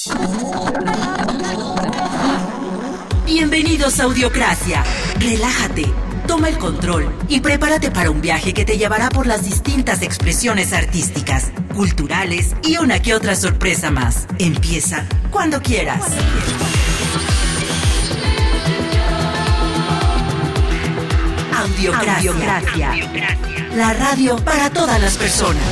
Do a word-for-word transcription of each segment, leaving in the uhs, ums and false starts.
Bienvenidos a Audiocracia. Relájate, toma el control y prepárate para un viaje que te llevará por las distintas expresiones artísticas, culturales y una que otra sorpresa más. Empieza cuando quieras. Audiocracia. Audiocracia. La radio para todas las personas.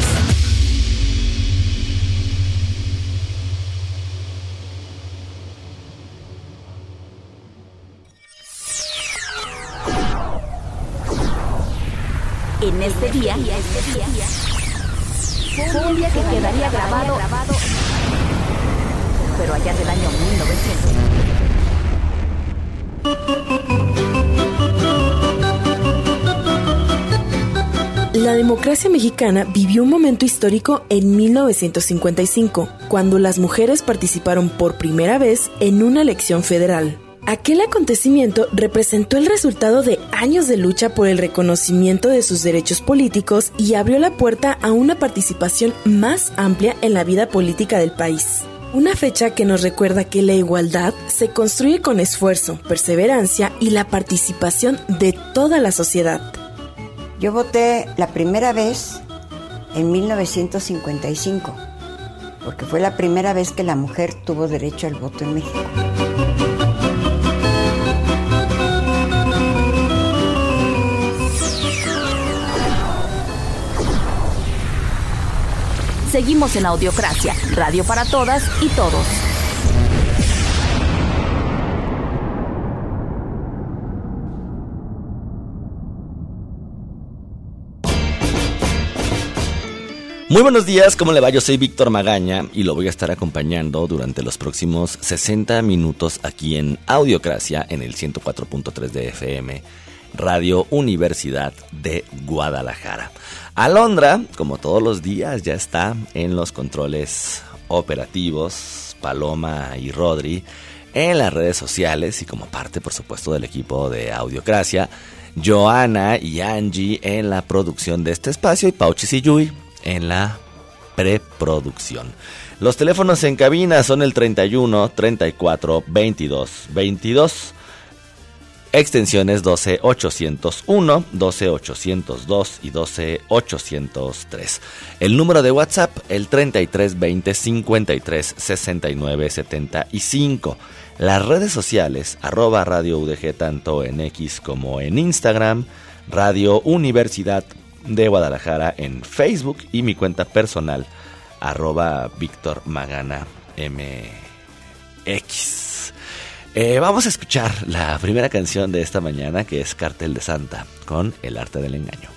En este día, fue un día que quedaría grabado, pero allá del año mil novecientos. La democracia mexicana vivió un momento histórico en mil novecientos cincuenta y cinco, cuando las mujeres participaron por primera vez en una elección federal. Aquel acontecimiento representó el resultado de años de lucha por el reconocimiento de sus derechos políticos y abrió la puerta a una participación más amplia en la vida política del país. Una fecha que nos recuerda que la igualdad se construye con esfuerzo, perseverancia y la participación de toda la sociedad. Yo voté la primera vez en mil novecientos cincuenta y cinco, porque fue la primera vez que la mujer tuvo derecho al voto en México. Seguimos en Audiocracia, radio para todas y todos. Muy buenos días, ¿cómo le va? Yo soy Víctor Magaña y lo voy a estar acompañando durante los próximos sesenta minutos aquí en Audiocracia en el ciento cuatro punto tres de F M, Radio Universidad de Guadalajara. Alondra, como todos los días, ya está en los controles operativos, Paloma y Rodri, en las redes sociales y como parte, por supuesto, del equipo de Audiocracia, Joana y Angie en la producción de este espacio y Pauchis y Yui en la preproducción. Los teléfonos en cabina son el treinta y uno, treinta y cuatro, veintidós, veintidós, extensiones doce ochocientos uno, doce ochocientos dos y doce ochocientos tres. El número de WhatsApp, el treinta y tres veinte cincuenta y tres sesenta y nueve setenta y cinco. Las redes sociales, arroba Radio U D G tanto en X como en Instagram, Radio Universidad de Guadalajara en Facebook y mi cuenta personal, arroba Víctor Magana M X. Eh, vamos a escuchar la primera canción de esta mañana, que es Cartel de Santa, con El Arte del Engaño.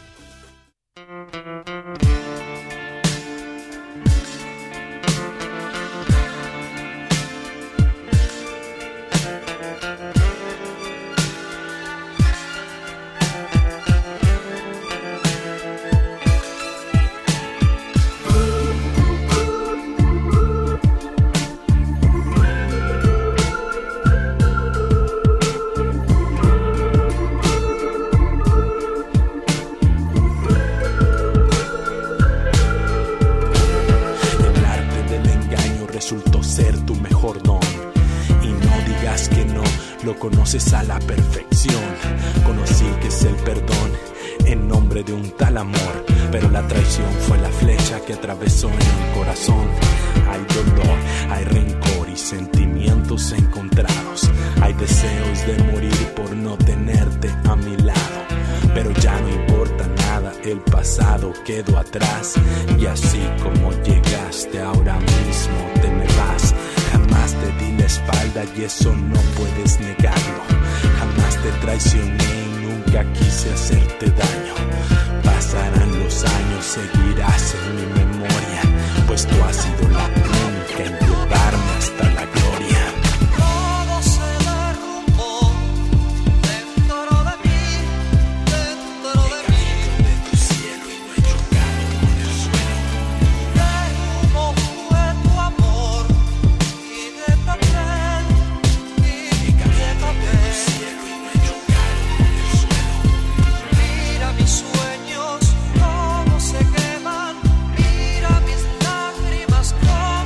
Conoces a la perfección, conocí que es el perdón en nombre de un tal amor, pero la traición fue la flecha que atravesó en el corazón. Hay dolor, hay rencor y sentimientos encontrados, hay deseos de morir por no tenerte a mi lado, pero ya no importa nada, el pasado quedó atrás y así como llegaste ahora mismo te me vas. Jamás te di la espalda y eso no puedes negarlo. Jamás te traicioné y nunca quise hacerte daño. Pasarán los años, seguirás en mi memoria, pues tú has sido la única en llevarme hasta la gloria. Todo se derrumbó dentro de mí, dentro de mí. He caído de tu cielo y no he chocado con el suelo. De humo fue tu amor y de papel, y He caído de de papel. tu cielo y no he chocado con el suelo. Mira mis sueños cómo se queman, mira mis lágrimas cómo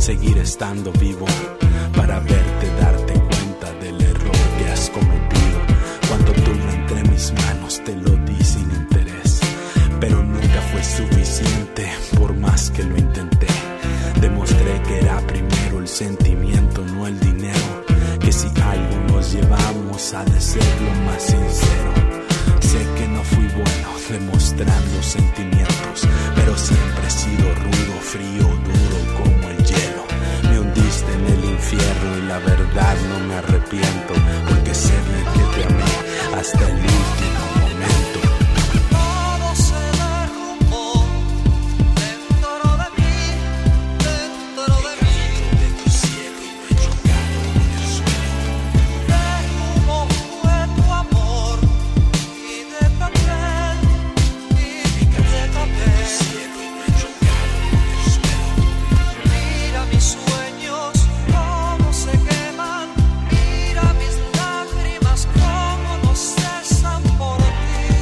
seguir estando vivo, para verte darte cuenta del error que has cometido. Cuando tuve entre mis manos te lo di sin interés, pero nunca fue suficiente por más que lo intenté. Demostré que era primero el sentimiento, no el dinero, que si algo nos llevamos ha de ser lo más sincero. Sé que no fui bueno demostrando sentimientos, pero siempre he sido rudo, frío, duro como el hielo. Me hundiste en el infierno y la verdad no me arrepiento, porque sé bien que te amé hasta el último momento. Todo se derrumbó dentro de mí, dentro de mí. De tu cielo y no he chocado en el suelo. De humo fue tu amor y de papel, y de papel. Cielo y no he chocado en el suelo. Mira mis sueños cómo se queman, mira mis lágrimas cómo no cesan por ti.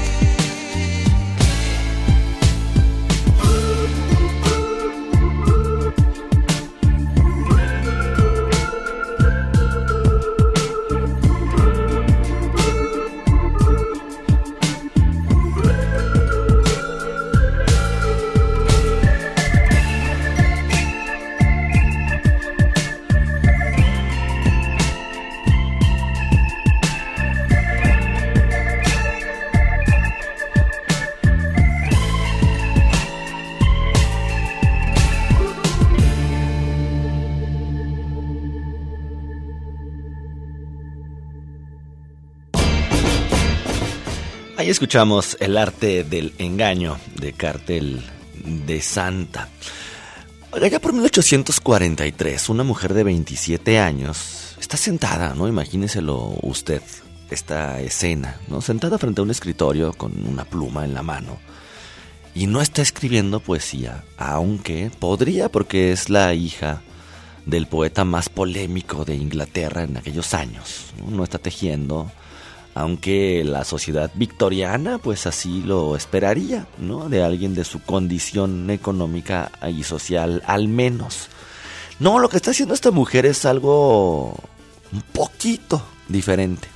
Ahí escuchamos El arte del engaño de Cártel de Santa. Allá por mil ochocientos cuarenta y tres, una mujer de veintisiete años está sentada, ¿no? Imagíneselo usted, esta escena, ¿no? Sentada frente a un escritorio con una pluma en la mano. Y no está escribiendo poesía, aunque podría, porque es la hija del poeta más polémico de Inglaterra en aquellos años, ¿no? No está tejiendo, aunque la sociedad victoriana pues así lo esperaría, ¿no? De alguien de su condición económica y social al menos. No, lo que está haciendo esta mujer es algo un poquito diferente.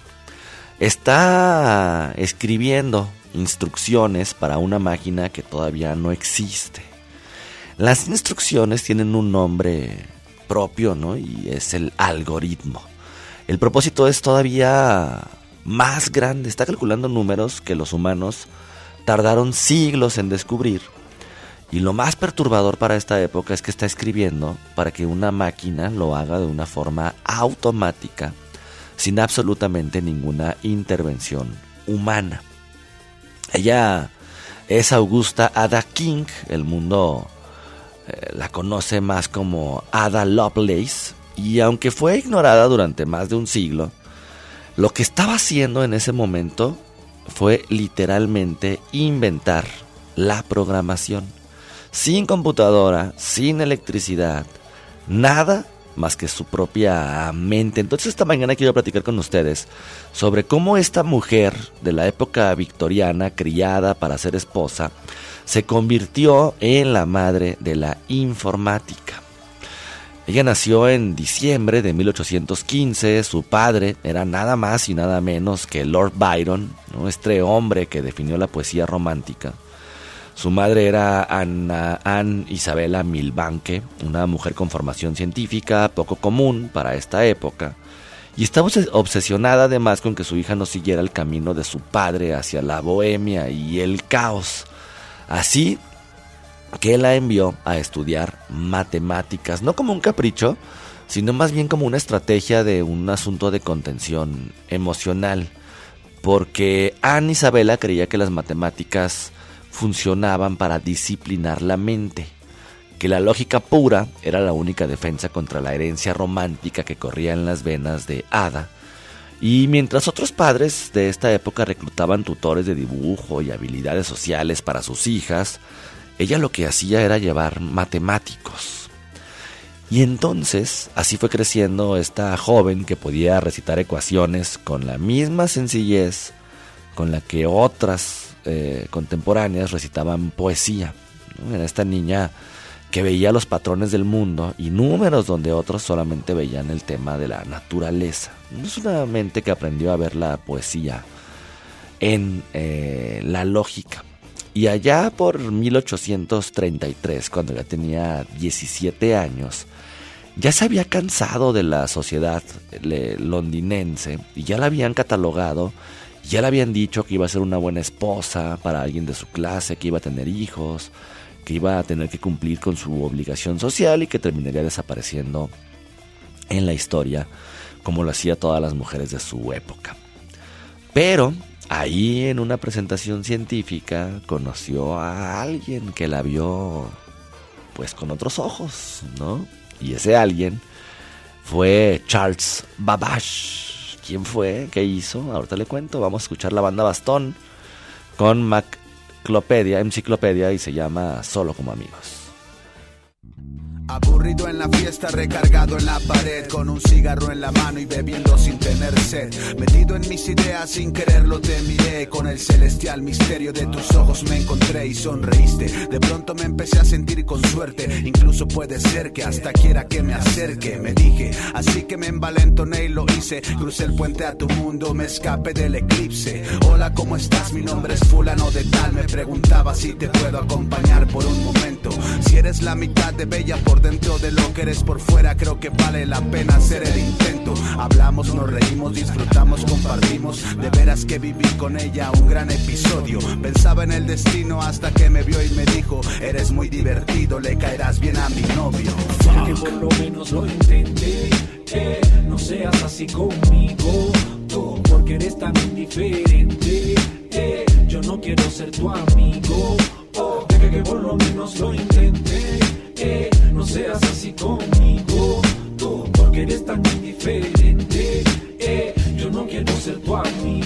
Está escribiendo instrucciones para una máquina que todavía no existe. Las instrucciones tienen un nombre propio, ¿no? Y es el algoritmo. El propósito es todavía más grande. Está calculando números que los humanos tardaron siglos en descubrir. Y lo más perturbador para esta época es que está escribiendo para que una máquina lo haga de una forma automática, sin absolutamente ninguna intervención humana. Ella es Augusta Ada King. El mundo eh, la conoce más como Ada Lovelace. Y aunque fue ignorada durante más de un siglo, lo que estaba haciendo en ese momento fue literalmente inventar la programación. Sin computadora, sin electricidad, nada más que su propia mente. Entonces esta mañana quiero platicar con ustedes sobre cómo esta mujer de la época victoriana, criada para ser esposa, se convirtió en la madre de la informática. Ella nació en diciembre de mil ochocientos quince, su padre era nada más y nada menos que Lord Byron, ¿no? Este hombre que definió la poesía romántica. Su madre era Anna, Anne Isabella Milbanke, una mujer con formación científica poco común para esta época, y estaba obsesionada además con que su hija no siguiera el camino de su padre hacia la bohemia y el caos. Así que la envió a estudiar matemáticas, no como un capricho, sino más bien como una estrategia de un asunto de contención emocional, porque Anne Isabella creía que las matemáticas funcionaban para disciplinar la mente, que la lógica pura era la única defensa contra la herencia romántica que corría en las venas de Ada. Y mientras otros padres de esta época reclutaban tutores de dibujo y habilidades sociales para sus hijas, ella lo que hacía era llevar matemáticos. Y entonces, así fue creciendo esta joven que podía recitar ecuaciones con la misma sencillez con la que otras eh, contemporáneas recitaban poesía, ¿no? Era esta niña que veía los patrones del mundo y números donde otros solamente veían el tema de la naturaleza. Es una mente que aprendió a ver la poesía en eh, la lógica. Y allá por mil ochocientos treinta y tres, cuando ya tenía diecisiete años, ya se había cansado de la sociedad londinense y ya la habían catalogado, ya le habían dicho que iba a ser una buena esposa para alguien de su clase, que iba a tener hijos, que iba a tener que cumplir con su obligación social y que terminaría desapareciendo en la historia como lo hacía todas las mujeres de su época. Pero ahí en una presentación científica conoció a alguien que la vio pues con otros ojos, ¿no? Y ese alguien fue Charles Babbage. ¿Quién fue? ¿Qué hizo? Ahorita le cuento. Vamos a escuchar la banda Bastón con Maclopédia, Enciclopedia, y se llama Solo como amigos. Aburrido en la fiesta, recargado en la pared, con un cigarro en la mano y bebiendo sin tener sed. Metido en mis ideas, sin quererlo te miré. Con el celestial misterio de tus ojos me encontré y sonreíste. De pronto me empecé a sentir con suerte. Incluso puede ser que hasta quiera que me acerque, me dije. Así que me envalentoné y lo hice. Crucé el puente a tu mundo, me escapé del eclipse. Hola, ¿cómo estás? Mi nombre es fulano de tal. Me preguntaba si te puedo acompañar por un momento. Si eres la mitad de bella por dentro de lo que eres por fuera, creo que vale la pena hacer el intento. Hablamos, nos reímos, disfrutamos, compartimos. De veras que viví con ella un gran episodio. Pensaba en el destino hasta que me vio y me dijo: eres muy divertido, le caerás bien a mi novio. Ya que por lo menos lo intenté, eh, no seas así conmigo, tú, porque eres tan indiferente, eh, yo no quiero ser tu amigo. Oh, deja que por lo menos lo intenté, eh, no seas así conmigo, tú, porque eres tan indiferente, eh, yo no quiero ser tu amigo.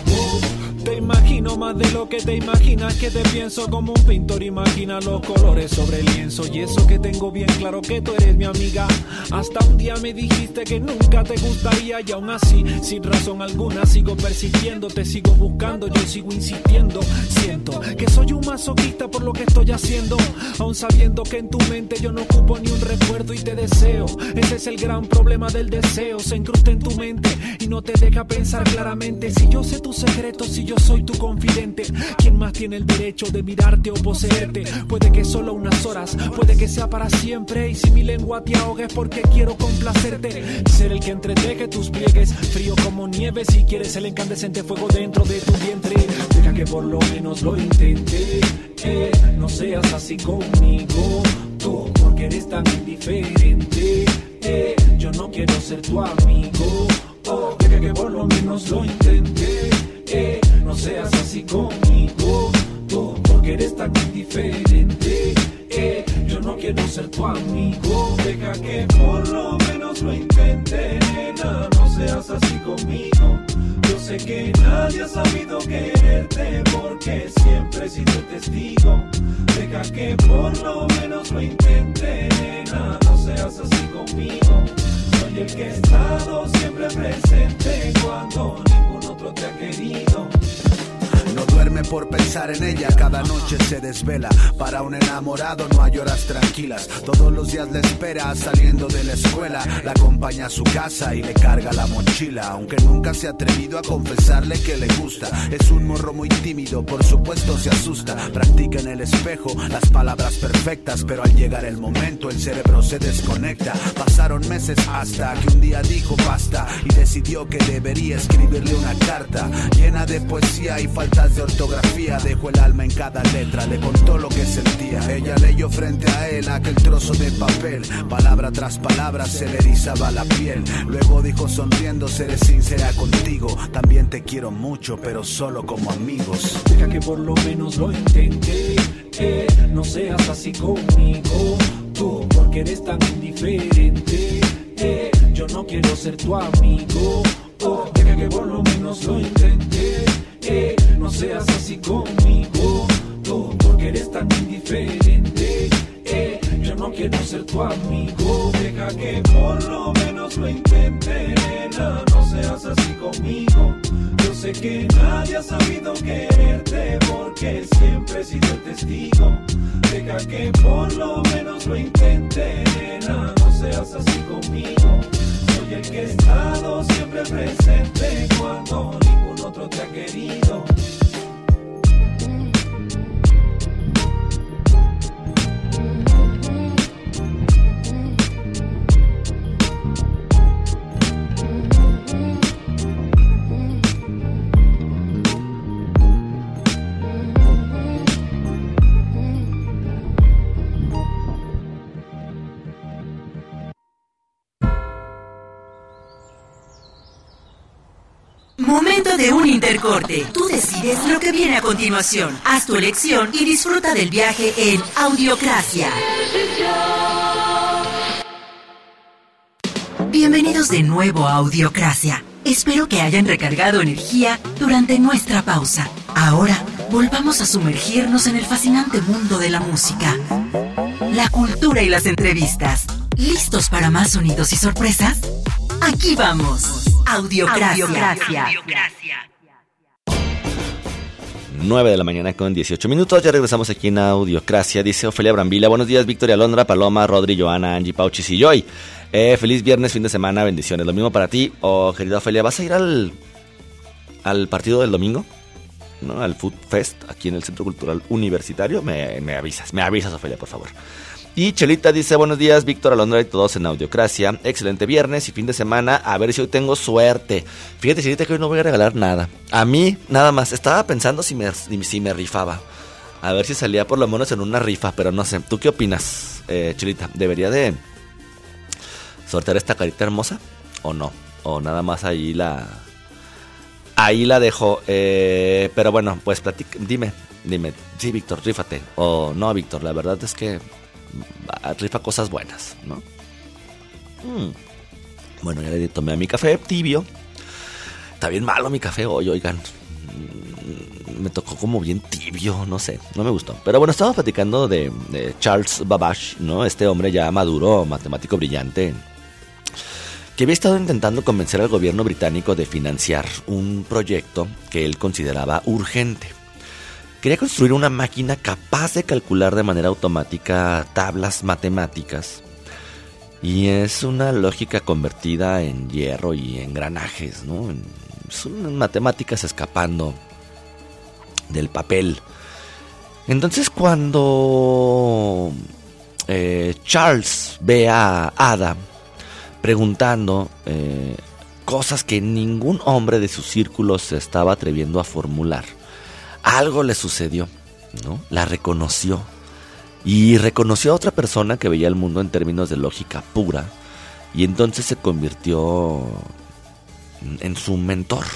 Te imagino más de lo que te imaginas, que te pienso como un pintor imagina los colores sobre el lienzo. Y eso que tengo bien claro que tú eres mi amiga. Hasta un día me dijiste que nunca te gustaría, y aún así, sin razón alguna, sigo persistiendo. Te sigo buscando, yo sigo insistiendo. Siento que soy un masoquista por lo que estoy haciendo, aún sabiendo que en tu mente yo no ocupo ni un recuerdo y te deseo. Ese es el gran problema del deseo, se incrusta en tu mente y no te deja pensar claramente. Si yo sé tus secretos, si yo soy tu confidente, ¿quién más tiene el derecho de mirarte o poseerte? Puede que solo unas horas, puede que sea para siempre. Y si mi lengua te ahoga es porque quiero complacerte, ser el que entreteje tus pliegues, frío como nieve. Si quieres el incandescente fuego dentro de tu vientre, deja que por lo menos lo intente, eh, no seas así conmigo, tú, porque eres tan indiferente, eh, yo no quiero ser tu amigo. Oh, deja que por lo menos lo intente, eh, no seas así conmigo, tú, porque eres tan indiferente, eh, yo no quiero ser tu amigo. Deja que por lo menos lo intente, nena, no seas así conmigo. Yo sé que nadie ha sabido quererte porque siempre he sido testigo. Deja que por lo menos lo intente, nena, no seas así conmigo. Soy el que he estado siempre presente cuando ningún otro te ha querido. No duerme por pensar en ella, cada noche se desvela. Para un enamorado no hay horas tranquilas. Todos los días le espera saliendo de la escuela. La acompaña a su casa y le carga la mochila. Aunque nunca se ha atrevido a confesarle que le gusta. Es un morro muy tímido, por supuesto se asusta. Practica en el espejo las palabras perfectas, pero al llegar el momento el cerebro se desconecta. Pasaron meses hasta que un día dijo basta y decidió que debería escribirle una carta llena de poesía y falta de ortografía. Dejó el alma en cada letra, le contó lo que sentía. Ella leyó frente a él aquel trozo de papel. Palabra tras palabra se le erizaba la piel. Luego dijo sonriendo: seré sincera contigo, también te quiero mucho, pero solo como amigos. Deja que por lo menos lo intente, eh, no seas así conmigo, tú, porque eres tan indiferente, eh, yo no quiero ser tu amigo. Oh, deja que por lo menos lo intente, eh, no seas así conmigo, tú, porque eres tan indiferente, eh, yo no quiero ser tu amigo. Deja que por lo menos lo intente, nena, no seas así conmigo. Yo sé que nadie ha sabido quererte porque siempre he sido el testigo. Deja que por lo menos lo intente, nena, no seas así conmigo. Soy el que he estado siempre presente cuando ningún otro te ha querido. Momento de un intercorte. Tú decides lo que viene a continuación. Haz tu elección y disfruta del viaje en Audiocracia. Bienvenidos de nuevo a Audiocracia. Espero que hayan recargado energía durante nuestra pausa. Ahora, volvamos a sumergirnos en el fascinante mundo de la música, la cultura y las entrevistas. ¿Listos para más sonidos y sorpresas? Aquí vamos. Audiocracia. Audiocracia. nueve de la mañana con dieciocho minutos, ya regresamos aquí en Audiocracia. Dice Ofelia Brambila, buenos días Victoria, Alondra, Paloma, Rodri, Joana, Angie, Pauchis y Joy. eh, Feliz viernes, fin de semana, bendiciones. Lo mismo para ti. Oh, querida Ofelia, ¿vas a ir al al partido del domingo? ¿No? Al Food Fest aquí en el Centro Cultural Universitario. Me, me avisas, me avisas Ofelia, por favor. Y Chelita dice, buenos días, Víctor, Alondra y todos en Audiocracia. Excelente viernes y fin de semana. A ver si hoy tengo suerte. Fíjate, Chelita, que hoy no voy a regalar nada. A mí, nada más. Estaba pensando si me, si me rifaba. A ver si salía por lo menos en una rifa, pero no sé. ¿Tú qué opinas, eh, Chelita? ¿Debería de sortear esta carita hermosa o no? O nada más ahí la... Ahí la dejo. Eh, pero bueno, pues platica, dime, dime. Sí, Víctor, rífate. O no, Víctor, la verdad es que... rifa cosas buenas, ¿no? Mm. Bueno, ya le tomé a mi café tibio. Está bien malo mi café hoy, oigan. Me tocó como bien tibio, no sé, no me gustó. Pero bueno, estamos platicando de, de Charles Babbage, ¿no? Este hombre ya maduro, matemático brillante, que había estado intentando convencer al gobierno británico de financiar un proyecto que él consideraba urgente. Quería construir una máquina capaz de calcular de manera automática tablas matemáticas. Y es una lógica convertida en hierro y engranajes, ¿no? Son matemáticas escapando del papel. Entonces cuando eh, Charles ve a Ada preguntando eh, cosas que ningún hombre de su círculo se estaba atreviendo a formular, algo le sucedió, ¿no? La reconoció. Y reconoció a otra persona que veía el mundo en términos de lógica pura. Y entonces se convirtió en su mentor.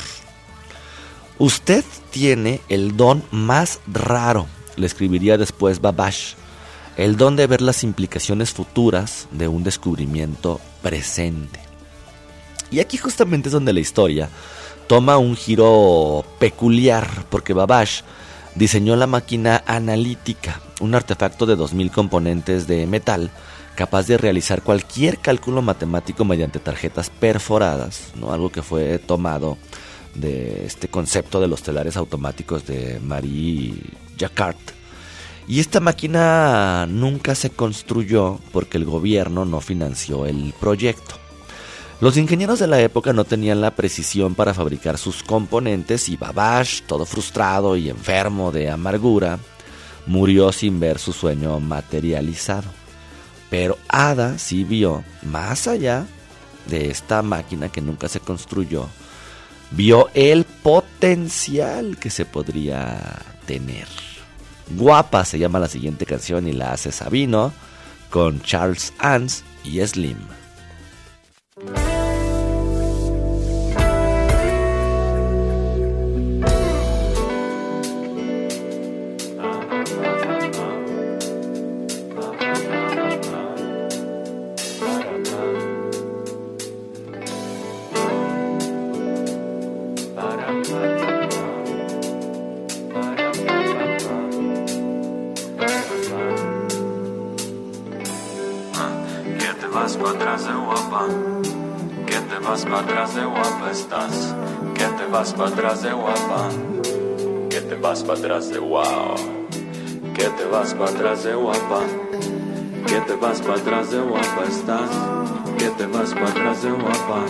Usted tiene el don más raro, le escribiría después Babbage. El don de ver las implicaciones futuras de un descubrimiento presente. Y aquí justamente es donde la historia toma un giro peculiar, porque Babbage diseñó la máquina analítica, un artefacto de dos mil componentes de metal, capaz de realizar cualquier cálculo matemático mediante tarjetas perforadas, ¿no? Algo que fue tomado de este concepto de los telares automáticos de Marie Jacquard. Y esta máquina nunca se construyó porque el gobierno no financió el proyecto. Los ingenieros de la época no tenían la precisión para fabricar sus componentes y Babbage, todo frustrado y enfermo de amargura, murió sin ver su sueño materializado. Pero Ada sí vio, más allá de esta máquina que nunca se construyó, vio el potencial que se podría tener. Guapa se llama la siguiente canción y la hace Sabino con Charles Ans y Slim. te vas para atrás de guapa estás, que te vas para atrás de guapa, que te vas para atrás de wow, que te vas para atrás de guapa, que te vas para atrás de guapa estás, que te vas para atrás de guapa.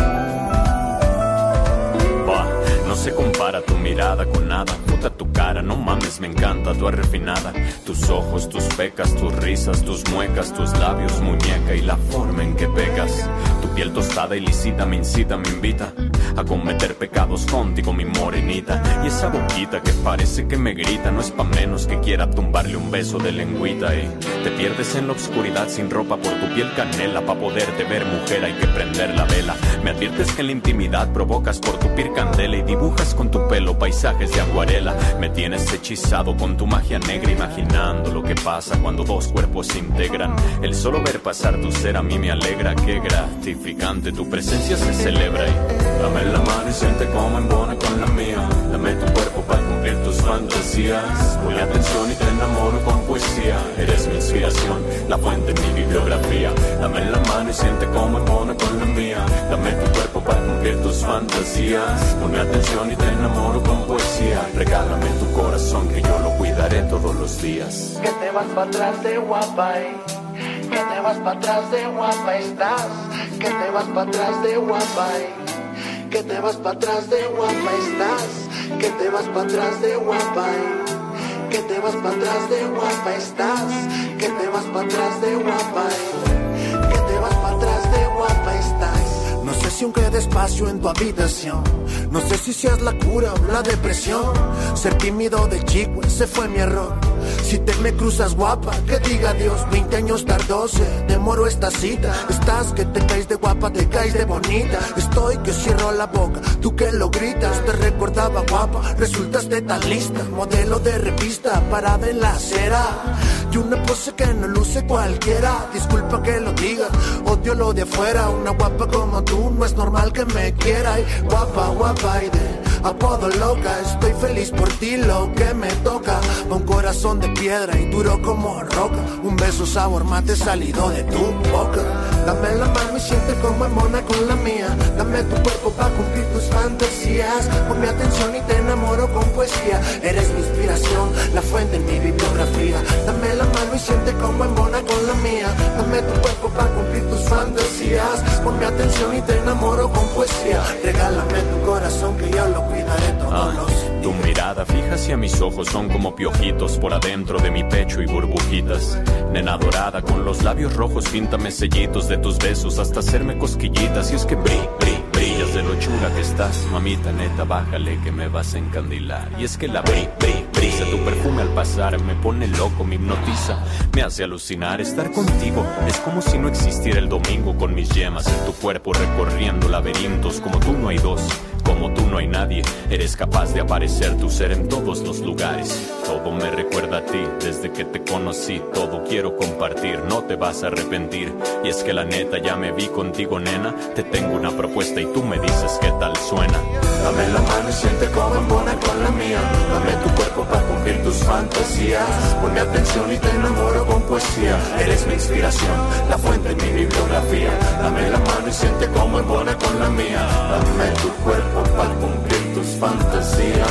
Va, no se compara tu mirada con nada. Puta tu cara, no mames, me encanta tu refinada. Tus ojos, tus pecas, tus risas, tus muecas, tus labios, muñeca y la forma en que pegas. Tu piel tostada y lisita me incita, me invita a cometer pecados contigo, mi morenita. Y esa boquita que parece que me grita, no es pa' menos que quiera tumbarle un beso de lengüita. Y te pierdes en la oscuridad sin ropa por tu piel canela. Pa' poderte ver mujer hay que prender la vela. Me adviertes que en la intimidad provocas por tu piel candela y dibujas con tu pelo paisajes de acuarela. Me tienes hechizado con tu magia negra, imaginando lo que pasa cuando dos cuerpos se integran. El solo ver pasar tu ser a mí me alegra. Qué gratificante, tu presencia se celebra. Y dame la mano y siente como embona con la mía. Dame tu cuerpo para cumplir tus fantasías. Ponle atención y te enamoro con poesía. Eres mi inspiración, la fuente de mi bibliografía. Dame la mano y siente como embona con la mía. Dame tu cuerpo para cumplir tus fantasías. Ponle atención y te enamoro con poesía. Regálame tu corazón que yo lo cuidaré todos los días. Que te vas para atrás de guapa, eh. Que te vas para atrás de guapa estás. Que te vas para atrás de guapa, eh. Que te vas para atrás de guapa estás. Que te vas para atrás de guapa, eh. Que te vas para atrás de guapa estás. Que te vas para atrás de guapa, eh. Que te vas para atrás de guapa estás. No sé si aún queda espacio en tu habitación. No sé si seas la cura o la depresión. Ser tímido de chico, ese fue mi error. Si te me cruzas guapa, que diga Dios. Veinte años tardó, se demoró esta cita. Estás que te caes de guapa, te caes de bonita. Estoy que cierro la boca, tú que lo gritas. Te recordaba guapa, resultaste tan lista. Modelo de revista, parada en la acera. Y una pose que no luce cualquiera. Disculpa que lo diga, odio lo de afuera. Una guapa como tú, no es normal que me quiera. Y guapa, guapa y de apodo loca. Estoy feliz por ti, lo que me toca. Un corazón de piedra y duro como roca. Un beso sabor mate salido de tu boca. Dame la mano y siente como mona con la mía. Dame tu cuerpo para cumplir tus fantasías. Ponme atención y te enamoro con poesía. Eres mi inspiración, la fuente en mi bibliografía. Dame la mano y siente como mona con la mía. Dame tu cuerpo para cumplir tus fantasías. Ponme atención y te enamoro con poesía. Regálame tu corazón que yo lo cuidaré todos ah, los días. Tu mirada fija hacia mis ojos son como piojitos por adentro de mi pecho y burbujitas. Nena dorada con los labios rojos, píntame sellitos de tus besos hasta hacerme cosquillitas. Y es que bri, bri, brillas de lo chula que estás. Mamita neta, bájale que me vas a encandilar. Y es que la bri, bri, brisa, tu perfume al pasar me pone loco, me hipnotiza. Me hace alucinar estar contigo. Es como si no existiera el domingo con mis yemas en tu cuerpo recorriendo laberintos. Como tú no hay dos, como tú no hay nadie. Eres capaz de aparecer tu ser en todos los lugares. Todo me recuerda a ti desde que te conocí. Todo quiero compartir, no te vas a arrepentir. Y es que la neta ya me vi contigo, nena. Te tengo una propuesta y tú me dices qué tal suena. Dame la mano y siente como embona con la mía. Dame tu cuerpo para cumplir tus fantasías. Ponme atención y te enamoro con poesía. Eres mi inspiración, la fuente en mi bibliografía. Dame la mano y siente como embona con la mía. Dame tu cuerpo para cumplir tus fantasías.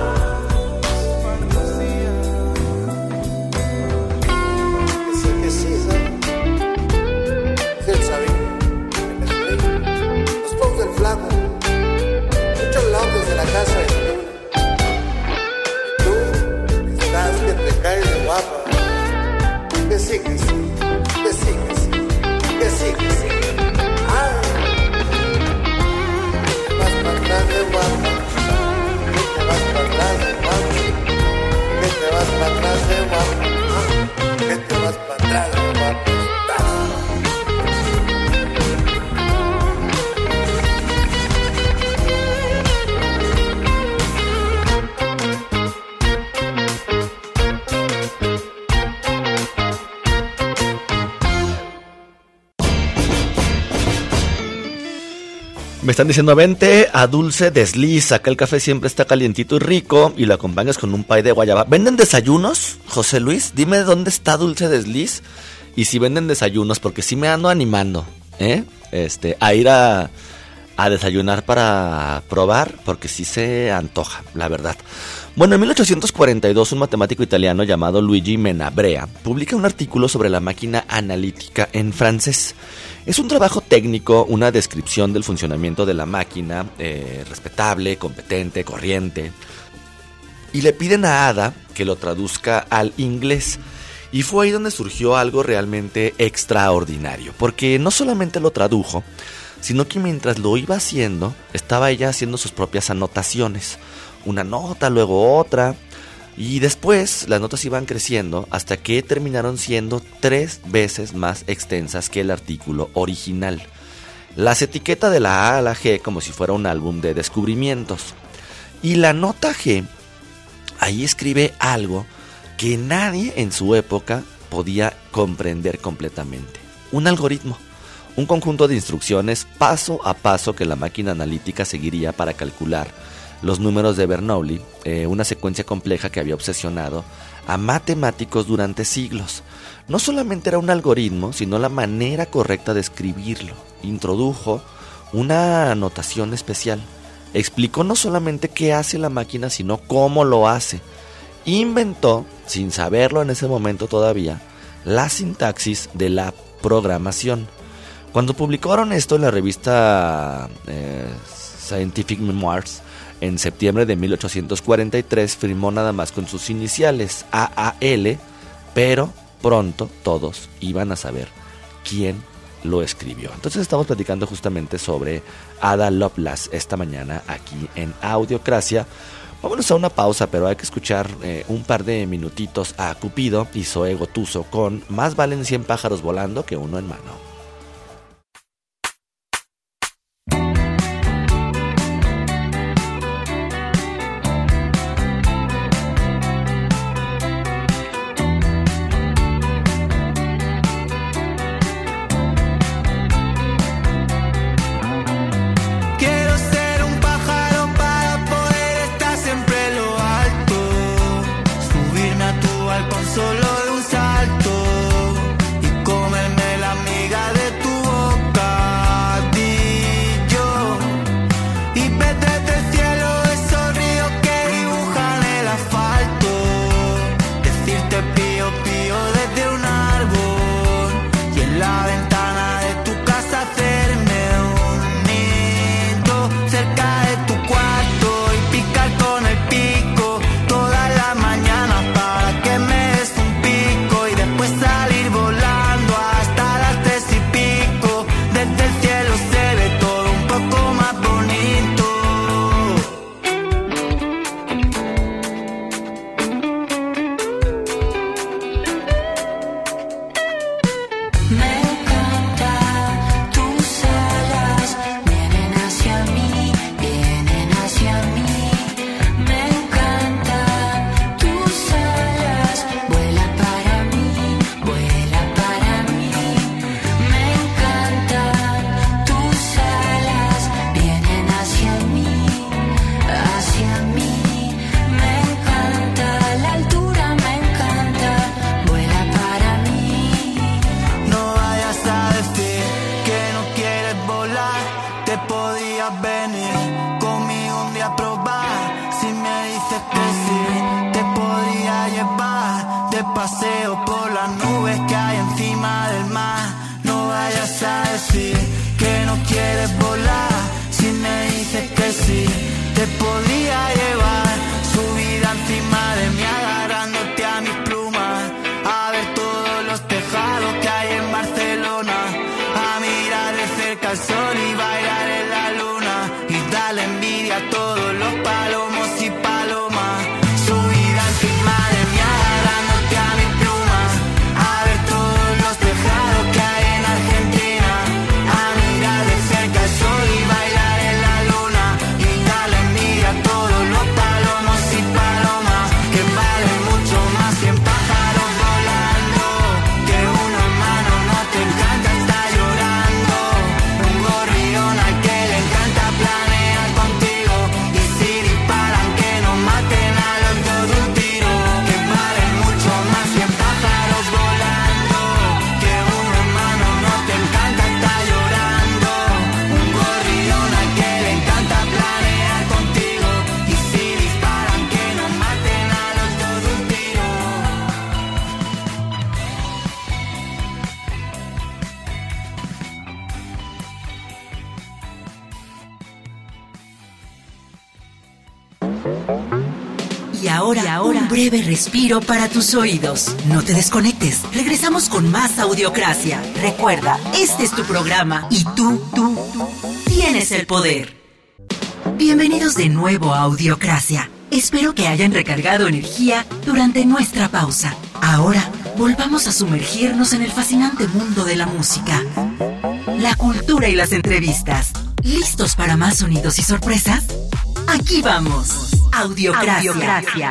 De la casa de tú, tú estás que te caes de guapa. Que sí, que sí, que sí, que sí, que sí, que sí. Ay, que te vas para atrás de guapa, que te vas para atrás de guapa, que te vas para atrás de guapa, que te vas para atrás de guapa. Me están diciendo, vente a Dulce Desliz, acá el café siempre está calientito y rico y lo acompañas con un pay de guayaba. ¿Venden desayunos, José Luis? Dime dónde está Dulce Desliz y si venden desayunos, porque sí me ando animando, ¿eh? Este, a ir a, a desayunar para probar, porque sí se antoja, la verdad. Bueno, en mil ochocientos cuarenta y dos un matemático italiano llamado Luigi Menabrea publica un artículo sobre la máquina analítica en francés. Es un trabajo técnico, una descripción del funcionamiento de la máquina, eh, respetable, competente, corriente. Y le piden a Ada que lo traduzca al inglés. Y fue ahí donde surgió algo realmente extraordinario, porque no solamente lo tradujo, sino que mientras lo iba haciendo, estaba ella haciendo sus propias anotaciones. Una nota, luego otra, y después las notas iban creciendo hasta que terminaron siendo tres veces más extensas que el artículo original. Las etiqueta de la A a la G como si fuera un álbum de descubrimientos. Y la nota G, ahí escribe algo que nadie en su época podía comprender completamente. Un algoritmo, un conjunto de instrucciones paso a paso que la máquina analítica seguiría para calcular los números de Bernoulli, eh, una secuencia compleja que había obsesionado a matemáticos durante siglos. No solamente era un algoritmo, sino la manera correcta de escribirlo. Introdujo una notación especial. Explicó no solamente qué hace la máquina, sino cómo lo hace. Inventó, sin saberlo en ese momento todavía, la sintaxis de la programación. Cuando publicaron esto en la revista eh, Scientific Memoirs, en septiembre de mil ochocientos cuarenta y tres, firmó nada más con sus iniciales A A L, pero pronto todos iban a saber quién lo escribió. Entonces estamos platicando justamente sobre Ada Lovelace esta mañana aquí en Audiocracia. Vámonos a una pausa, pero hay que escuchar eh, un par de minutitos a Cupido y Zoé Gotuso con Más valen cien pájaros volando que uno en mano. Solo de un salto y comerme la miga de tu bocadillo y ver desde el cielo esos ríos que dibujan el asfalto, decirte pío pío desde un árbol y en la ventana de tu casa hacerme un nido cerca de tu cuarto y picar con el pico todas las mañanas para que me salir volando hasta las tres y pico. Desde el cielo se ve todo un poco más bonito. Me encanta tus alas, vienen hacia mí, vienen hacia mí. Me encanta tus alas, vuela para mí. Vuela para mí, me encantan tus alas, vienen hacia mí, hacia mí. Me encanta la altura, me encanta, vuela para mí. No vayas a decir que no quieres volar, te podías venir conmigo un día a probar. Si me dices que sí, te podría llevar de paseo por las nubes que hay encima del mar. No vayas a decir que no quieres volar. Si me dices que sí, te podría llevar subida encima de mí, agarrándote a mis plumas, a ver todos los tejados que hay en Barcelona, a mirar de cerca el sol y bailar en la luna y darle envidia a todos los palomos y palomas. Subida encima de mí, agarrándote a mis plumas, a ver todos los tejados que hay en Argentina, a mirar de cerca el sol y bailar en la luna y darle envidia a todos los palomos y palomas, que valen mucho más que pájaros volando, que uno en mano no te encanta estar llorando, un gorrión al que le encanta planear contigo. Y ahora, y ahora, un breve respiro para tus oídos. No te desconectes. Regresamos con más Audiocracia. Recuerda, este es tu programa y tú, tú, tú tienes el poder. Bienvenidos de nuevo a Audiocracia. Espero que hayan recargado energía durante nuestra pausa. Ahora, volvamos a sumergirnos en el fascinante mundo de la música, la cultura y las entrevistas. ¿Listos para más sonidos y sorpresas? Aquí vamos. Audiocracia. Audiocracia.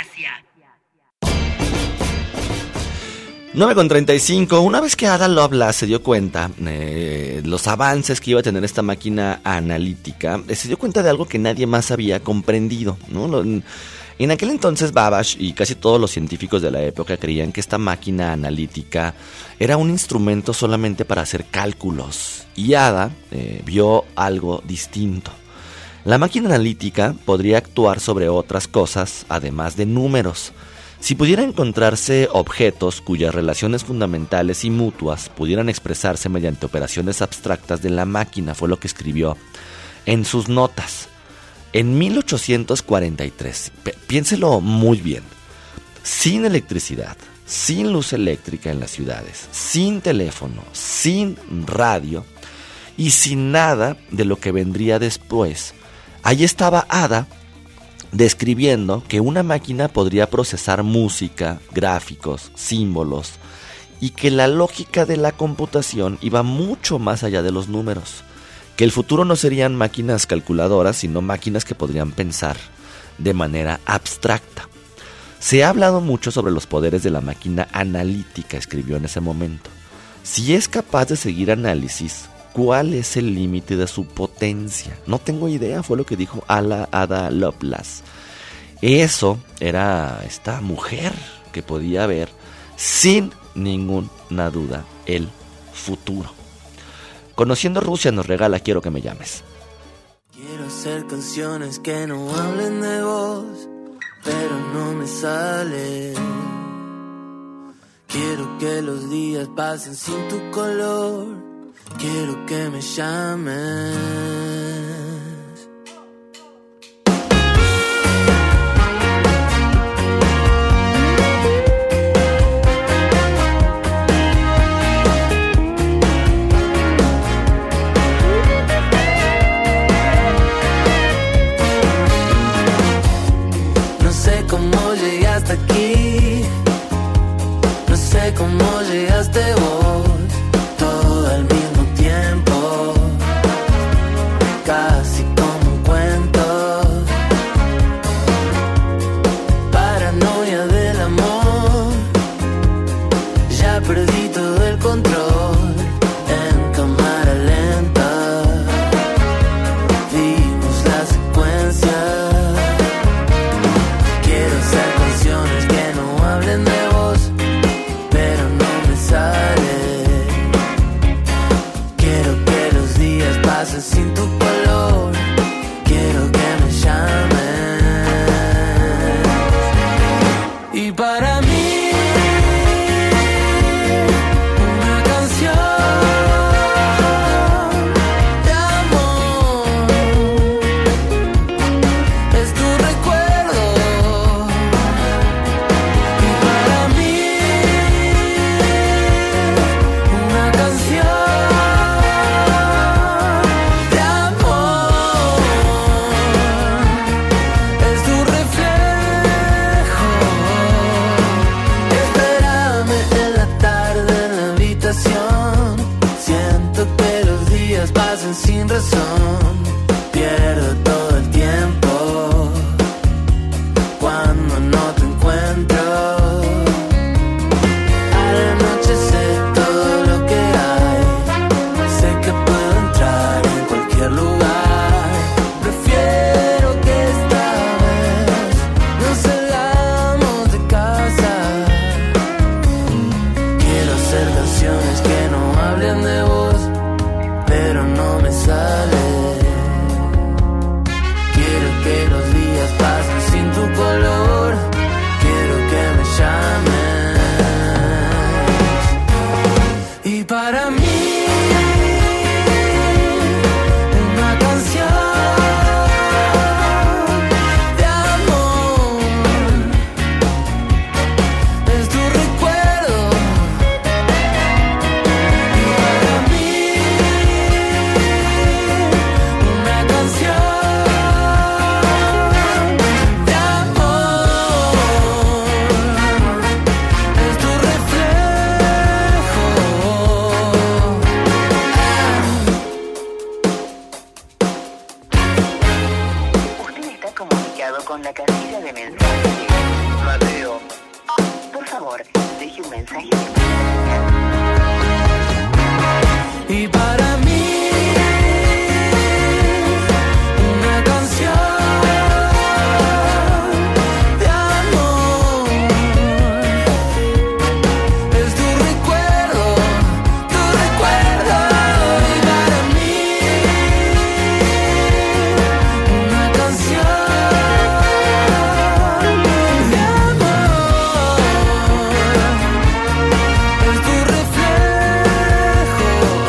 nueve con treinta y cinco. Una vez que Ada Lovelace se dio cuenta de eh, los avances que iba a tener esta máquina analítica, eh, se dio cuenta de algo que nadie más había comprendido, ¿no? Lo, en aquel entonces Babbage y casi todos los científicos de la época creían que esta máquina analítica era un instrumento solamente para hacer cálculos, y Ada eh, vio algo distinto. La máquina analítica podría actuar sobre otras cosas, además de números. Si pudiera encontrarse objetos cuyas relaciones fundamentales y mutuas pudieran expresarse mediante operaciones abstractas de la máquina, fue lo que escribió en sus notas. En mil ochocientos cuarenta y tres, piénselo muy bien, sin electricidad, sin luz eléctrica en las ciudades, sin teléfono, sin radio y sin nada de lo que vendría después, ahí estaba Ada describiendo que una máquina podría procesar música, gráficos, símbolos, y que la lógica de la computación iba mucho más allá de los números, que el futuro no serían máquinas calculadoras, sino máquinas que podrían pensar de manera abstracta. Se ha hablado mucho sobre los poderes de la máquina analítica, escribió en ese momento. Si es capaz de seguir análisis, ¿cuál es el límite de su potencia? No tengo idea, fue lo que dijo Ada Lovelace. Eso era esta mujer que podía ver sin ninguna duda el futuro. Conociendo Rusia nos regala Quiero que me llames. Quiero hacer canciones que no hablen de vos, pero no me sale. Quiero que los días pasen sin tu color. Quiero que me llames. No sé cómo llegaste aquí, no sé cómo llegaste vos. Todo al mismo tiempo, casi como un cuento. Paranoia del amor, ya perdí todo el control. En cámara lenta vimos la secuencia. Quiero hacer canciones que no hablen de vos, pero no me sale. Sin tu color, quiero que me llames. Y para mí, una canción de amor es tu recuerdo. Y para mí, una canción sin razón, pierdo todo el tiempo cuando no te encuentro. Al anochecer todo lo que hay, sé que puedo entrar en cualquier lugar. Prefiero que esta vez nos salgamos de casa. Quiero hacer canciones que no hablen de vos, pero no me sale. con la casilla de mensajes. Mateo. Por favor, deje un mensaje. Y para mí, una canción de amor es tu recuerdo, tu recuerdo. Y para mí, una canción de amor es tu reflejo.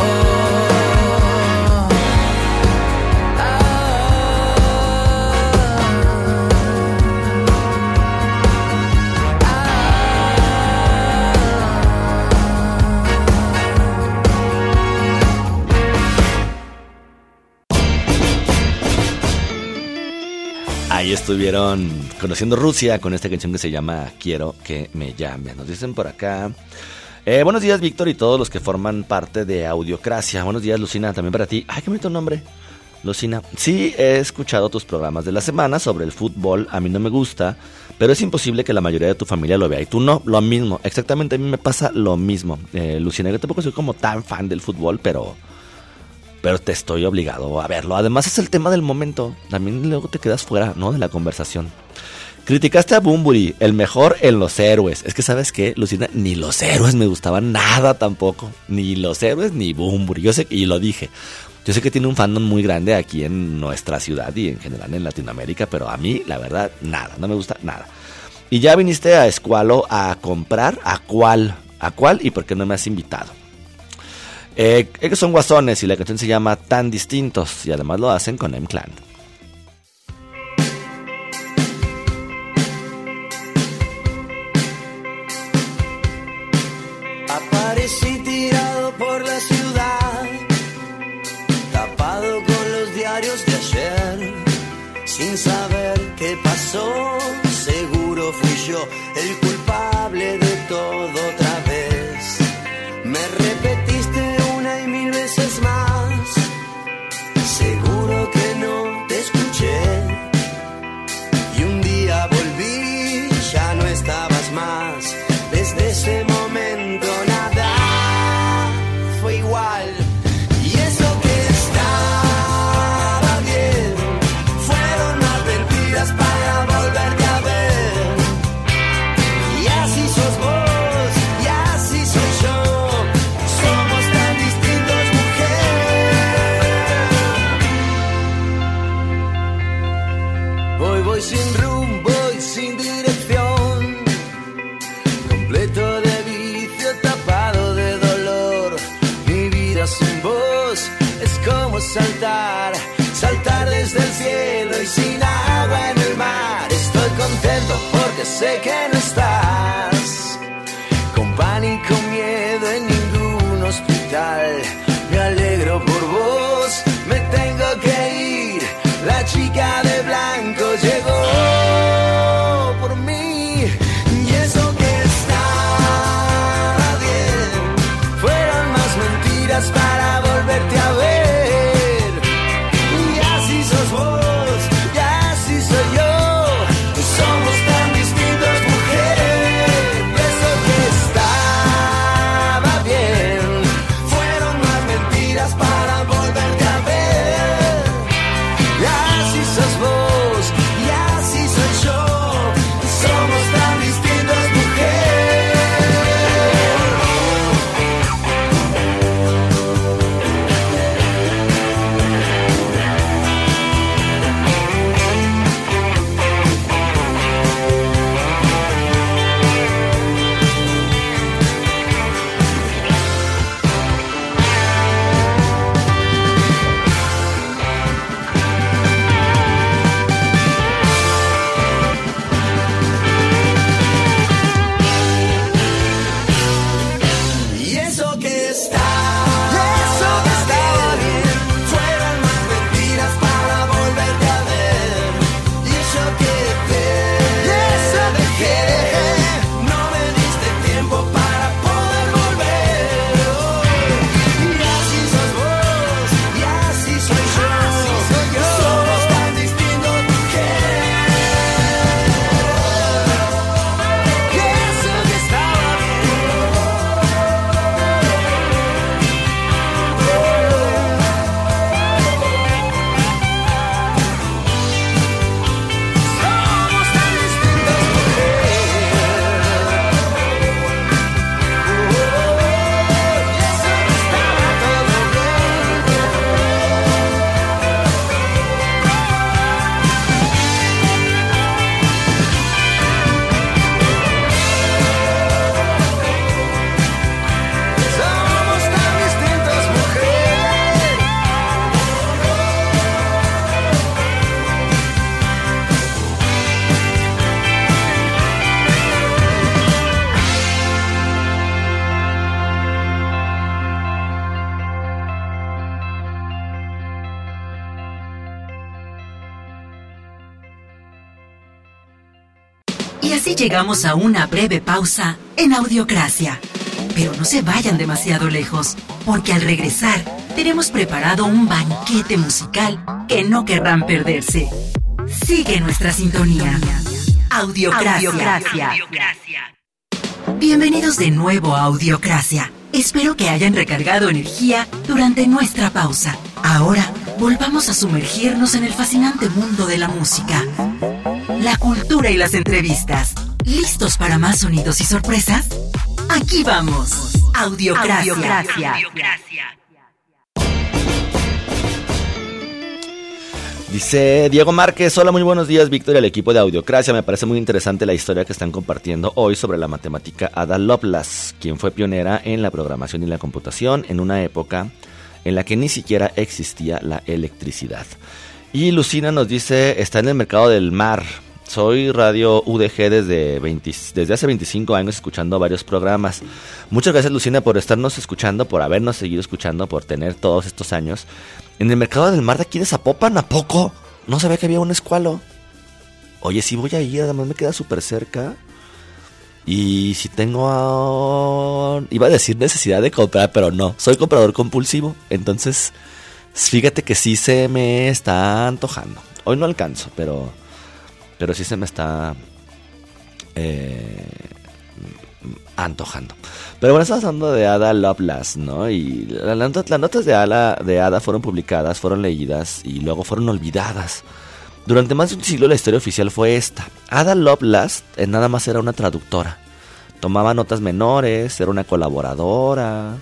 Ahí estuvieron conociendo Rusia con esta canción que se llama Quiero que me llames. Nos dicen por acá. Eh, buenos días, Víctor, y todos los que forman parte de Audiocracia. Buenos días, Lucina, también para ti. Ay, qué bonito nombre, Lucina. Sí, he escuchado tus programas de la semana sobre el fútbol. A mí no me gusta, pero es imposible que la mayoría de tu familia lo vea. Y tú no, lo mismo. Exactamente, a mí me pasa lo mismo. Eh, Lucina, yo tampoco soy como tan fan del fútbol, pero... pero te estoy obligado a verlo. Además es el tema del momento. También luego te quedas fuera, ¿no?, de la conversación. Criticaste a Bunbury, el mejor en los héroes. Es que, ¿sabes qué, Lucina? Ni los héroes me gustaban nada tampoco. Ni los héroes ni Bunbury. Yo sé, y lo dije, yo sé que tiene un fandom muy grande aquí en nuestra ciudad y en general en Latinoamérica, pero a mí, la verdad, nada. No me gusta nada. Y ya viniste a Escualo a comprar. ¿A cuál? ¿A cuál? ¿Y por qué no me has invitado? Eh, ellos son guasones y la canción se llama Tan Distintos y además lo hacen con M-Clan. Aparecí tirado por la ciudad, tapado con los diarios de ayer, sin saber qué pasó. Seguro fui yo el culpable de todo otra vez. Me repetiste una y mil veces más, seguro que no te escuché. Y un día volví, ya no estabas más. Desde ese momento nada fue igual. Y eso que estaba bien, fueron más mentiras para volverte a ver. Y así sos vos, y así soy yo. Somos tan distintos, mujer. Hoy voy sin rumbo y sin dirección, completo de vicio, tapado de dolor. Mi vida sin vos es como saltar, saltar desde el cielo y sin agua en el mar. Estoy contento porque sé que no estás, con pánico, miedo en ningún hospital. Me alegro por vos, me tengo que ir. La chica de blanco llegó por mí. Y eso que estaba bien, fueron más mentiras para volverte a ver. Y así sos vos, y así soy yo. Somos tan distintos, mujer. Y eso que estaba bien, fueron más Y así llegamos a una breve pausa en Audiocracia. Pero no se vayan demasiado lejos, porque al regresar tenemos preparado un banquete musical que no querrán perderse. Sigue nuestra sintonía. Audiocracia. Audiocracia. Bienvenidos de nuevo a Audiocracia. Espero que hayan recargado energía durante nuestra pausa. Ahora volvamos a sumergirnos en el fascinante mundo de la música, la cultura y las entrevistas. ¿Listos para más sonidos y sorpresas? Aquí vamos. Audiocracia. Audiocracia. Dice Diego Márquez, hola, muy buenos días, Víctor y al equipo de Audiocracia. Me parece muy interesante la historia que están compartiendo hoy sobre la matemática Ada Lovelace, quien fue pionera en la programación y la computación en una época en la que ni siquiera existía la electricidad. Y Lucina nos dice, está en el mercado del mar. Soy Radio U D G desde, veinte, desde hace veinticinco años escuchando varios programas. Muchas gracias, Lucina, por estarnos escuchando, por habernos seguido escuchando, por tener todos estos años. En el mercado del mar de aquí de Zapopan, ¿a poco? No sabía que había un escualo. Oye, sí voy a ir, además me queda súper cerca. Y si tengo... A... Iba a decir necesidad de comprar, pero no. Soy comprador compulsivo. Entonces, fíjate que sí se me está antojando. Hoy no alcanzo, pero... Pero sí se me está... Eh... antojando. Pero bueno, estamos hablando de Ada Lovelace, ¿no? Y las notas, las notas de, Ada, de Ada fueron publicadas, fueron leídas y luego fueron olvidadas. Durante más de un siglo la historia oficial fue esta. Ada Lovelace eh, nada más era una traductora. Tomaba notas menores, era una colaboradora.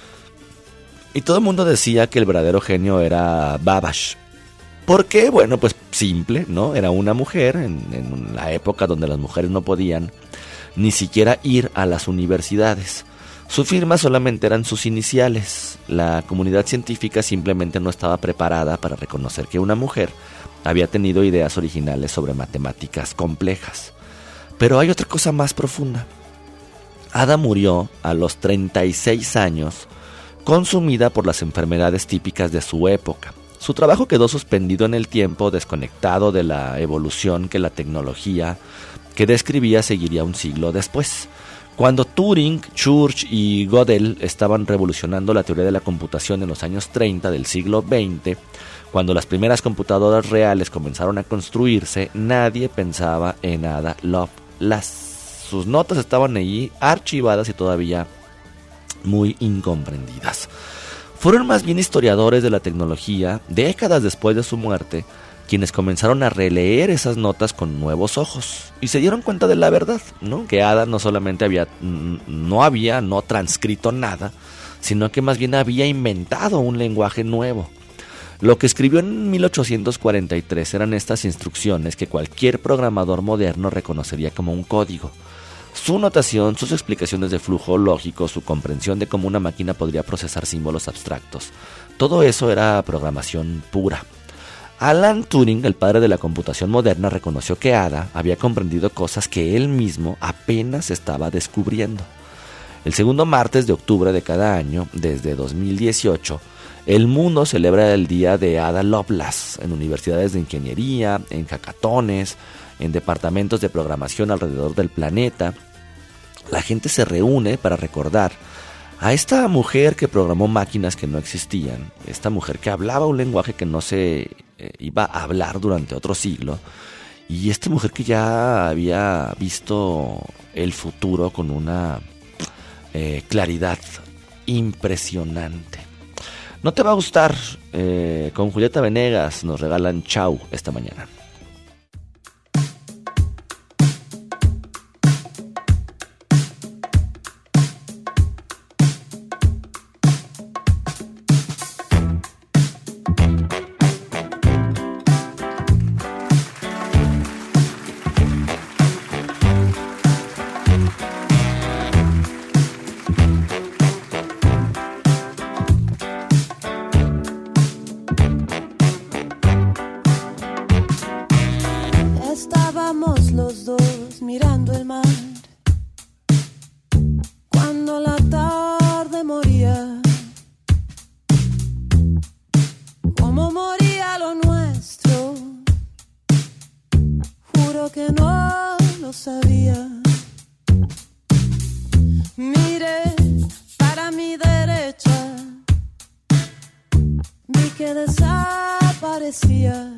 Y todo el mundo decía que el verdadero genio era Babbage. ¿Por qué? Bueno, pues simple, ¿no? Era una mujer en, en la época donde las mujeres no podían ni siquiera ir a las universidades. Su firma solamente eran sus iniciales. La comunidad científica simplemente no estaba preparada para reconocer que una mujer había tenido ideas originales sobre matemáticas complejas. Pero hay otra cosa más profunda. Ada murió a los treinta y seis años, consumida por las enfermedades típicas de su época. Su trabajo quedó suspendido en el tiempo, desconectado de la evolución que la tecnología que describía seguiría un siglo después. Cuando Turing, Church y Gödel estaban revolucionando la teoría de la computación en los años treinta del siglo veinte, cuando las primeras computadoras reales comenzaron a construirse, nadie pensaba en Ada Lovelace. Sus notas estaban allí archivadas y todavía muy incomprendidas. Fueron más bien historiadores de la tecnología, décadas después de su muerte, quienes comenzaron a releer esas notas con nuevos ojos y se dieron cuenta de la verdad, ¿no? Que Ada no solamente había, no había, no transcrito nada, sino que más bien había inventado un lenguaje nuevo. Lo que escribió en mil ochocientos cuarenta y tres eran estas instrucciones que cualquier programador moderno reconocería como un código. Su notación, sus explicaciones de flujo lógico, su comprensión de cómo una máquina podría procesar símbolos abstractos, todo eso era programación pura. Alan Turing, el padre de la computación moderna, reconoció que Ada había comprendido cosas que él mismo apenas estaba descubriendo. El segundo martes de octubre de cada año, desde dos mil dieciocho, el mundo celebra el día de Ada Lovelace en universidades de ingeniería, en hackatones, en departamentos de programación alrededor del planeta. La gente se reúne para recordar a esta mujer que programó máquinas que no existían, esta mujer que hablaba un lenguaje que no se eh, iba a hablar durante otro siglo, y esta mujer que ya había visto el futuro con una eh, claridad impresionante. No te va a gustar, eh, con Julieta Venegas nos regalan Chau esta mañana. Que no lo lo sabía. Miré para mi derecha, vi que desaparecías.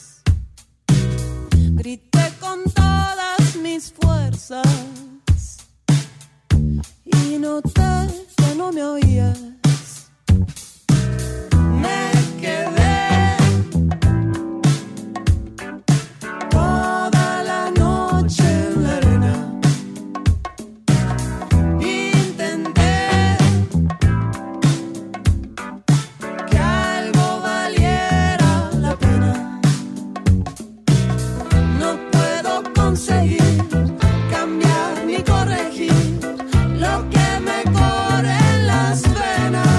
Grité con todas mis fuerzas y noté que no me oías. Me quedé toda la noche en la arena. Intenté que algo valiera la pena. No puedo conseguir cambiar ni corregir lo que me corre en las venas.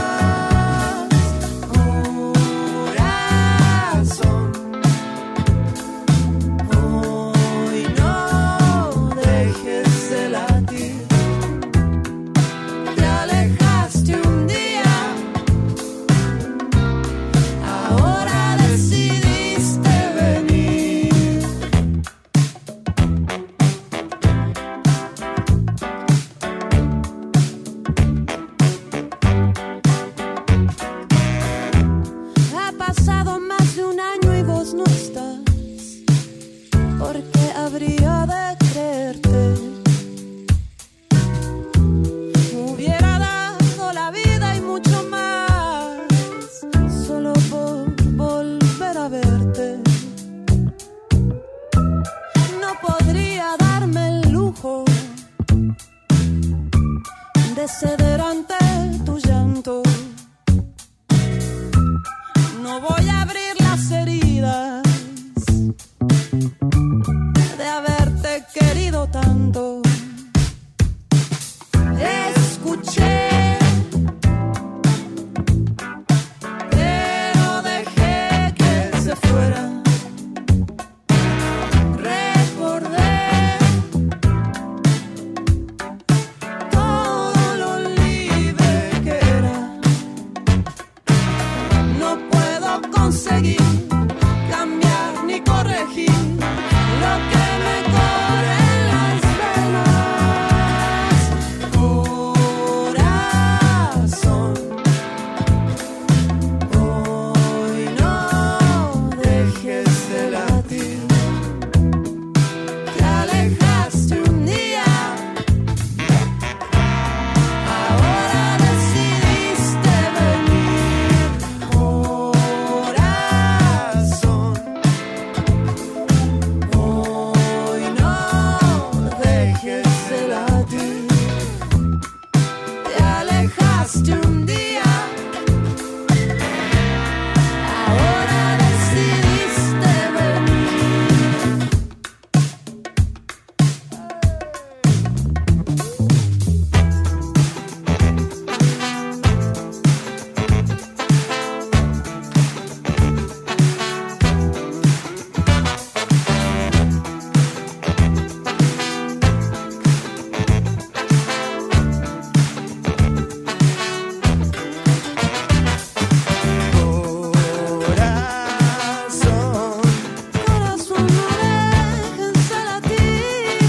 Corazón, hoy no dejes de latir. Te alejaste un día, ahora decidiste venir. Ha pasado más de un año y vos no estás. ¿Por qué habría de creerte? Hubiera dado la vida y mucho más solo por volver a verte. No podría darme el lujo de ceder ante tu llanto. No voy a abrir las heridas de haberte querido tanto. Escuché, pero dejé que se fuera. Recordé todo lo libre que era. No puedo conseguir cambiar ni corregir lo que me corre en las venas. Corazón, hoy no dejes de latir. Te alejaste un día, ahora decidiste venir. Corazón, hoy no dejes de latir. Te alejaste un día, ahora decidiste venir. Corazón, corazón, no dejes de latir.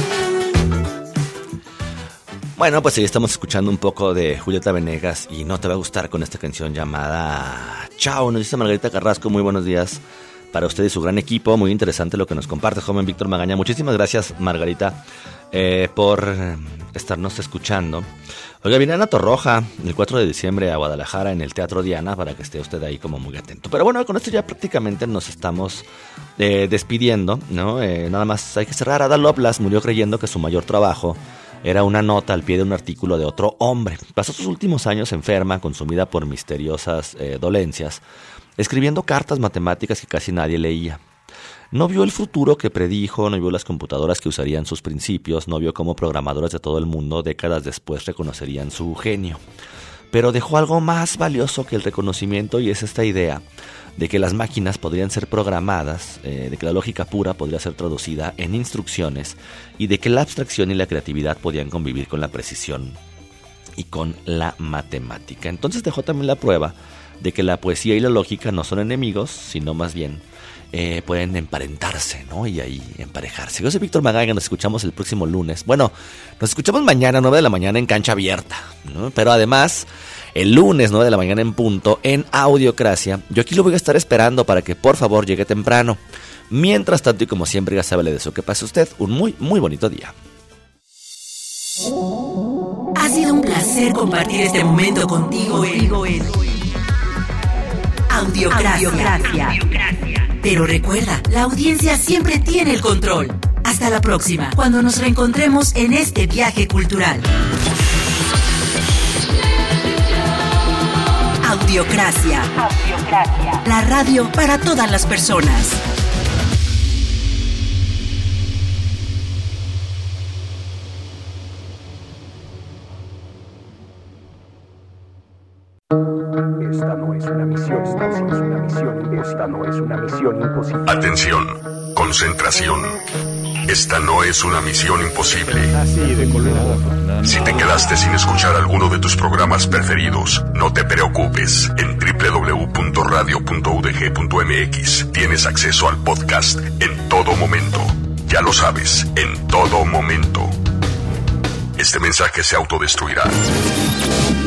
Bueno, pues sí, estamos escuchando un poco de Julieta Venegas y no te va a gustar con esta canción llamada Chao. Nos dice Margarita Carrasco, muy buenos días para usted y su gran equipo. Muy interesante lo que nos comparte, joven Víctor Magaña. Muchísimas gracias, Margarita, eh, por eh, estarnos escuchando. Oiga, viene Ana Torroja el cuatro de diciembre a Guadalajara en el Teatro Diana, para que esté usted ahí como muy atento. Pero bueno, con esto ya prácticamente nos estamos eh, despidiendo, ¿no? Eh, nada más hay que cerrar. Ada Lovelace murió creyendo que su mayor trabajo era una nota al pie de un artículo de otro hombre. Pasó sus últimos años enferma, consumida por misteriosas eh, dolencias, escribiendo cartas matemáticas que casi nadie leía. No vio el futuro que predijo, no vio las computadoras que usarían sus principios, no vio cómo programadores de todo el mundo décadas después reconocerían su genio. Pero dejó algo más valioso que el reconocimiento, y es esta idea de que las máquinas podrían ser programadas, eh, de que la lógica pura podría ser traducida en instrucciones, y de que la abstracción y la creatividad podían convivir con la precisión y con la matemática. Entonces dejó también la prueba de que la poesía y la lógica no son enemigos, sino más bien eh, pueden emparentarse, ¿no? Y ahí emparejarse. Yo soy Víctor Magaña, nos escuchamos el próximo lunes. Bueno, nos escuchamos mañana, nueve de la mañana en Cancha Abierta, ¿no? Pero además, el lunes, nueve de la mañana en punto, en Audiocracia. Yo aquí lo voy a estar esperando para que por favor llegue temprano. Mientras tanto, y como siempre, ya sabe, le deseo que pase usted un muy, muy bonito día. Ha sido un placer compartir este momento contigo en Audiocracia. Pero recuerda, la audiencia siempre tiene el control. Hasta la próxima, cuando nos reencontremos en este viaje cultural. Audiocracia. Audiocracia. La radio para todas las personas. Esta no es una misión, esta no es una misión, esta no es una misión imposible. Atención, concentración. Esta no es una misión imposible. Así de colorado. Si te quedaste sin escuchar alguno de tus programas preferidos, no te preocupes. En doble u doble u doble u punto radio punto u d g punto m x tienes acceso al podcast en todo momento. Ya lo sabes, en todo momento. Este mensaje se autodestruirá.